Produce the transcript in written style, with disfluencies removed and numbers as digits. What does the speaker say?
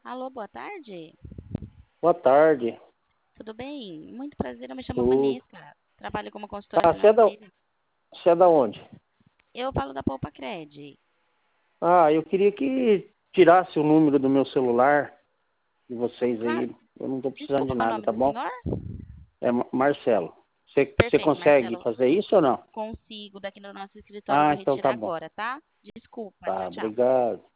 Alô, boa tarde. Boa tarde. Tudo bem? Muito prazer, eu me chamo Tudo. Vanessa. Trabalho como consultora Tá, financeira. você é da onde? Eu falo da Poupa Cred. Ah, eu queria que tirasse o número do meu celular de vocês Claro. aí. Eu não tô precisando de Desculpa, qual o nada, nome tá do bom? senhor? É Marcelo. Você Perfeito, consegue Marcelo. fazer isso ou não? Consigo daqui no nosso escritório, eu Ah, vou então retirar tá bom. agora, tá? Desculpa, tchau, Tá, tchau. obrigado.